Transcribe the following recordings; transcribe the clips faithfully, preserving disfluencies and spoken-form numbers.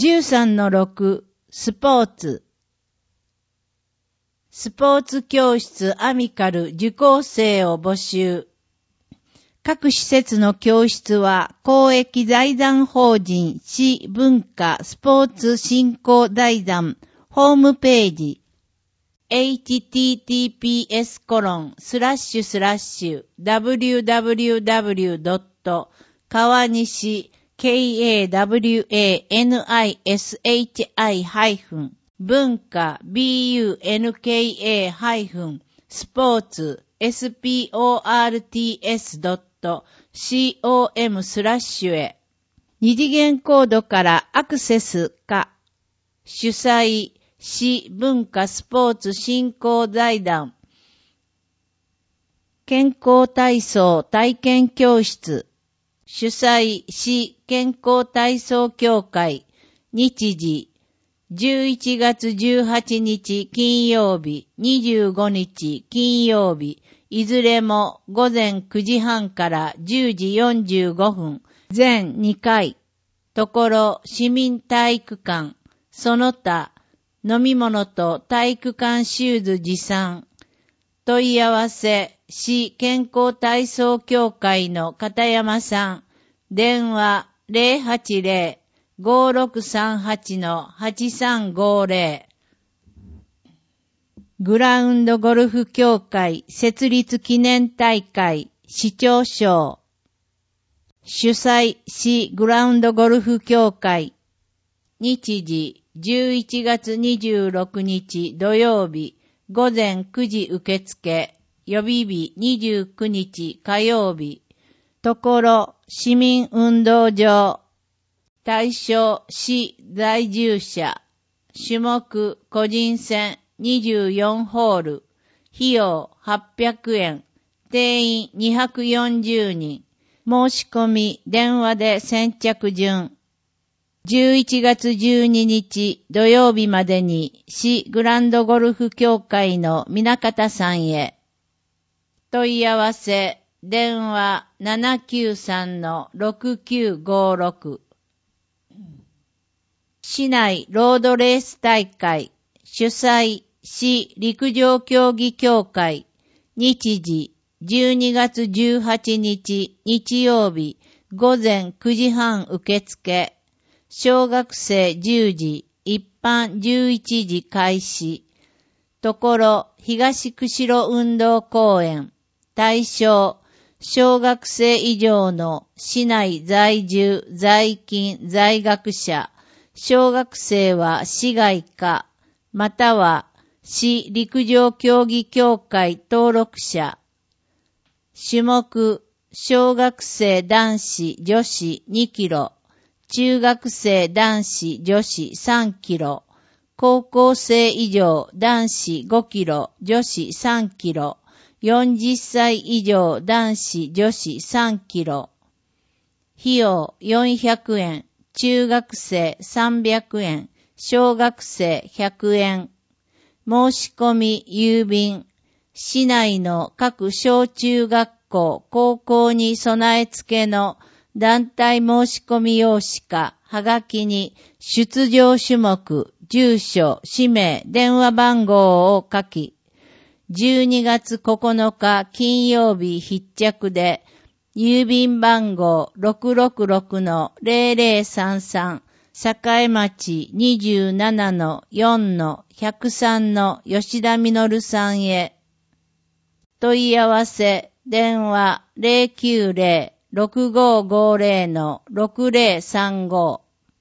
じゅうさんのろく スポーツスポーツ教室アミカル受講生を募集。各施設の教室は公益財団法人市文化スポーツ振興財団ホームページ エイチティーティーピーエスコロンスラッシュスラッシュダブリューダブリューダブリュードット川西 ケーエーダブリューエーエヌアイエスエイチアイ 文化 ビーユーエヌケーエー スポーツ エスポーツ ドットコム スラッシュへ二次元コードからアクセスか主催市文化スポーツ振興財団健康体操体験教室主催市健康体操協会日時じゅういちがつじゅうはちにち金曜日にじゅうごにち金曜日いずれも午前くじはんからじゅうじよんじゅうごふん全にかいところ市民体育館その他飲み物と体育館シューズ持参問い合わせ市健康体操協会の片山さん電話 ゼロはちゼロ ごーろくさんはち はちさんごーゼロ グラウンドゴルフ協会設立記念大会市長賞主催市グラウンドゴルフ協会日時じゅういちがつにじゅうろくにち土曜日午前くじ受付予備日にじゅうくにち火曜日ところ市民運動場対象市在住者種目個人戦にじゅうよんホール費用はっぴゃくえん定員にひゃくよんじゅうにん申し込み電話で先着順じゅういちがつじゅうににち土曜日までに市グランドゴルフ協会の南方さんへ問い合わせ電話 ななきゅうさんのろくきゅうごろく 市内ロードレース大会主催市陸上競技協会日時じゅうにがつじゅうはちにち日曜日午前くじはん受付小学生じゅうじ一般じゅういちじ開始ところ東釧路運動公園対象小学生以上の市内在住在勤在学者小学生は市外かまたは市陸上競技協会登録者種目小学生男子女子にキロ中学生男子女子さんキロ高校生以上男子ごキロ女子さんキロよんじゅっさい以上男子女子さんキロ費用よんひゃくえん中学生さんびゃくえん小学生ひゃくえん申し込み郵便市内の各小中学校高校に備え付けの団体申し込み用紙かはがきに出場種目住所氏名電話番号を書きじゅうにがつここのか金曜日必着で郵便番号 ろくろくろくのゼロゼロさんさん 栄町 にじゅうななのよんのひゃくさんの吉田実さんへ問い合わせ電話 ゼロきゅうゼロ ろくごごゼロのろくゼロさんご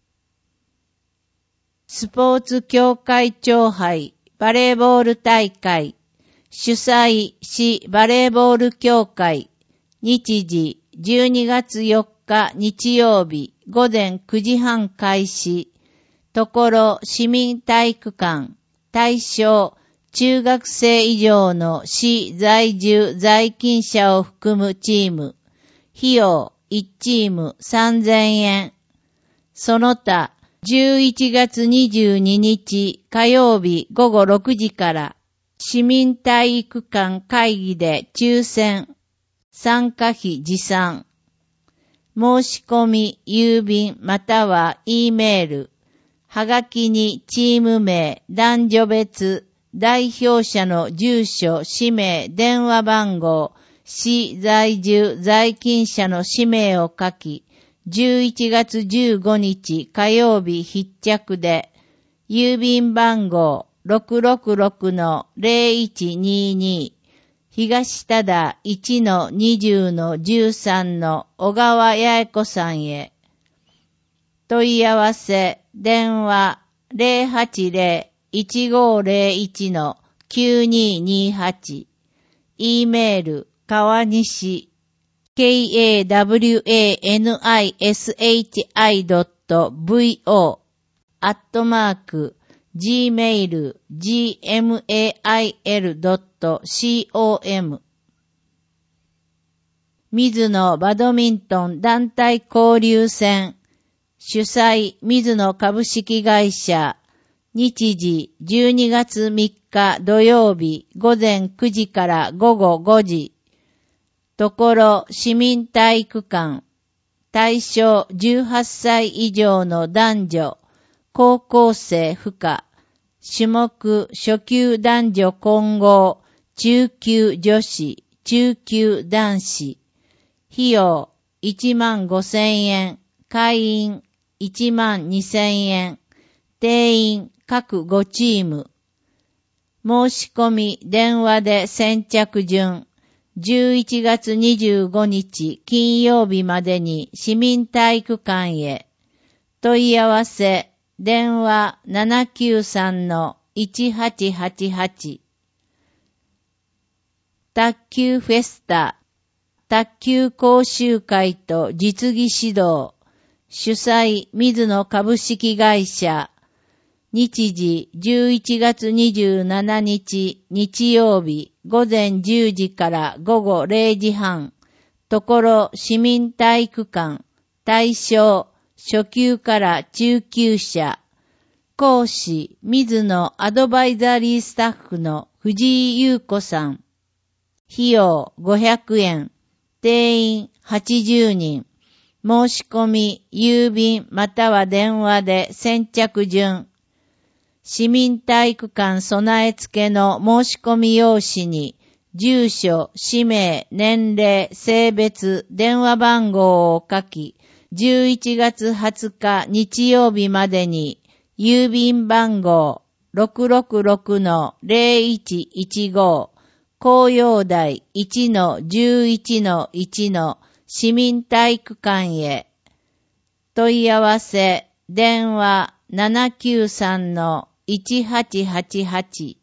スポーツ協会長杯バレーボール大会主催市バレーボール協会日時じゅうにがつよっか日曜日午前くじはん開始ところ市民体育館対象中学生以上の市在住在勤者を含むチーム費用いちチームさんぜんえんその他じゅういちがつにじゅうににち火曜日午後ろくじから市民体育館会議で抽選参加費持参申し込み郵便または E メールはがきにチーム名、男女別、代表者の住所、氏名、電話番号、市在住、在勤者の氏名を書き、じゅういちがつじゅうごにち火曜日必着で、郵便番号 ろくろくろくのゼロいちにに、東多田 いちのにじゅうのじゅうさん の小川八重子さんへ。問い合わせ、電話 ゼロはちゼロ いちごゼロいち のきゅうににはち、e メール、川西、kawanishi.vo アットマーク、gmail、gmail.com 水野バドミントン団体交流戦主催水野株式会社日時じゅうにがつみっか土曜日午前くじから午後ごじところ市民体育館対象じゅうはっさい以上の男女高校生不可種目初級男女混合中級女子中級男子費用いちまんごせんえん会員いちまんにせんえん定員各ごチーム申し込み電話で先着順じゅういちがつにじゅうごにち金曜日までに市民体育館へ問い合わせ電話 ななきゅうさんのいちはちはちはち 卓球フェスタ卓球講習会と実技指導主催水野株式会社日時じゅういちがつにじゅうしちにち日曜日午前じゅうじから午後れいじはんところ市民体育館対象初級から中級者講師水野アドバイザリースタッフの藤井優子さん費用ごひゃくえん定員はちじゅうにん申し込み郵便または電話で先着順市民体育館備え付けの申し込み用紙に住所、氏名、年齢、性別、電話番号を書きじゅういちがつはつか日曜日までに郵便番号 ろくろくろくのゼロいちいちご 紅葉台 いちのじゅういちのいち の市民体育館へ問い合わせ電話 ななきゅうさんのいちはちはちはち